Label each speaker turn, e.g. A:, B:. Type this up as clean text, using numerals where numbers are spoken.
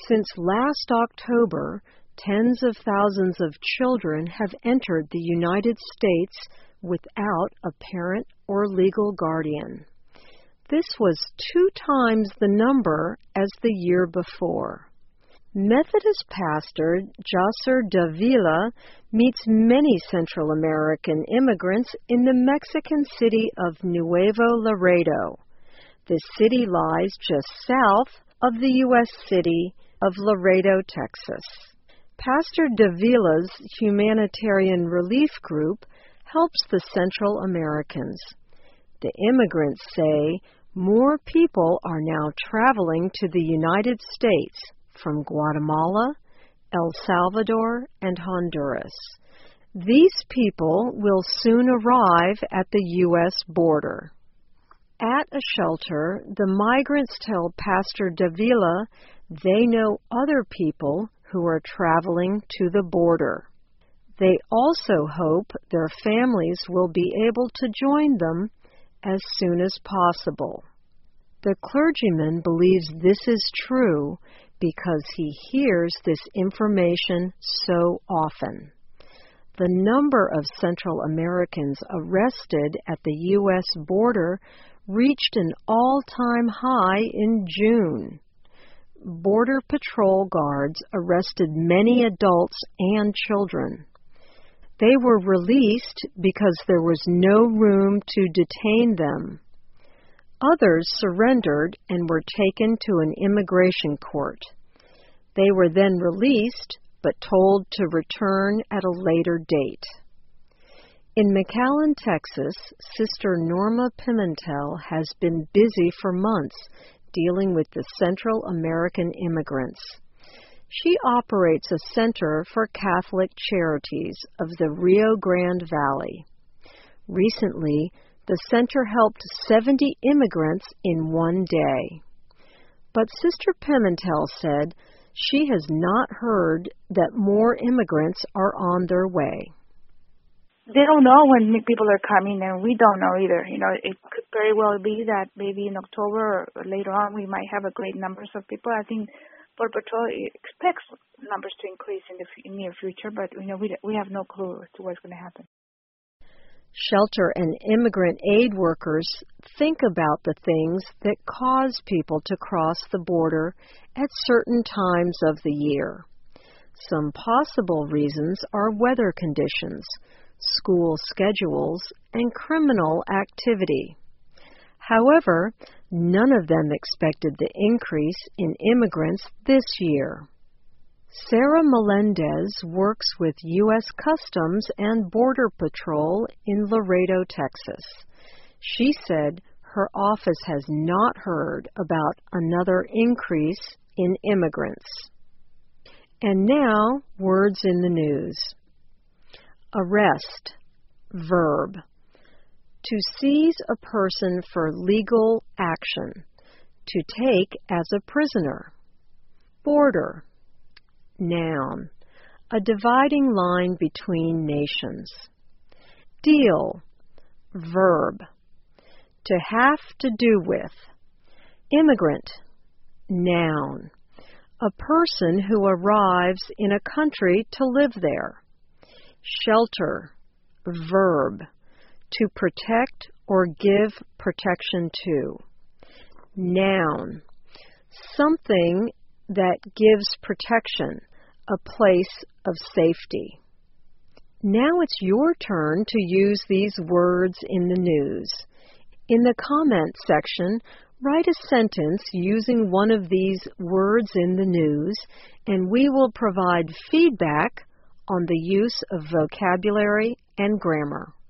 A: Since last October, tens of thousands of children have entered the United States without a parent or legal guardian. This was 2 times the number as the year before. Methodist pastor Jaser Davila meets many Central American immigrants in the Mexican city of Nuevo Laredo. The city lies just south of the U.S. city of Laredo, Texas. Pastor Davila's humanitarian relief group helps the Central Americans. The immigrants say more people are now traveling to the United States from Guatemala, El Salvador, and Honduras. These people will soon arrive at the U.S. border. At a shelter, the migrants tell Pastor Davila they know other people who are traveling to the border. They also hope their families will be able to join them as soon as possible. The clergyman believes this is true because he hears this information so often. The number of Central Americans arrested at the U.S. border reached an all-time high in June. Border Patrol guards arrested many adults and children. They were released because there was no room to detain them. Others surrendered and were taken to an immigration court. They were then released, but told to return at a later date. In McAllen, Texas, Sister Norma Pimentel has been busy for months dealing with the Central American immigrants. She operates a center for Catholic Charities of the Rio Grande Valley. Recently, the center helped 70 immigrants in one day. But Sister Pimentel said she has not heard that more immigrants are on their way.
B: They don't know when people are coming, and we don't know either. It could very well be that maybe in October or later on we might have a great numbers of people. I think Border Patrol expects numbers to increase in the near future, but we have no clue as to what's going to happen.
A: Shelter and immigrant aid workers think about the things that cause people to cross the border at certain times of the year. Some possible reasons are weather conditions, school schedules, and criminal activity. However, none of them expected the increase in immigrants this year. Sarah Melendez works with U.S. Customs and Border Patrol in Laredo, Texas. She said her office has not heard about another increase in immigrants. And now, words in the news. Arrest, verb. To seize a person for legal action. To take as a prisoner. Border, noun. A dividing line between nations. Deal, verb. To have to do with. Immigrant, noun. A person who arrives in a country to live there. Shelter, verb. To protect or give protection to. Noun. Something that gives protection, a place of safety. Now it's your turn to use these words in the news. In the comment section, write a sentence using one of these words in the news, and we will provide feedback on the use of vocabulary and grammar.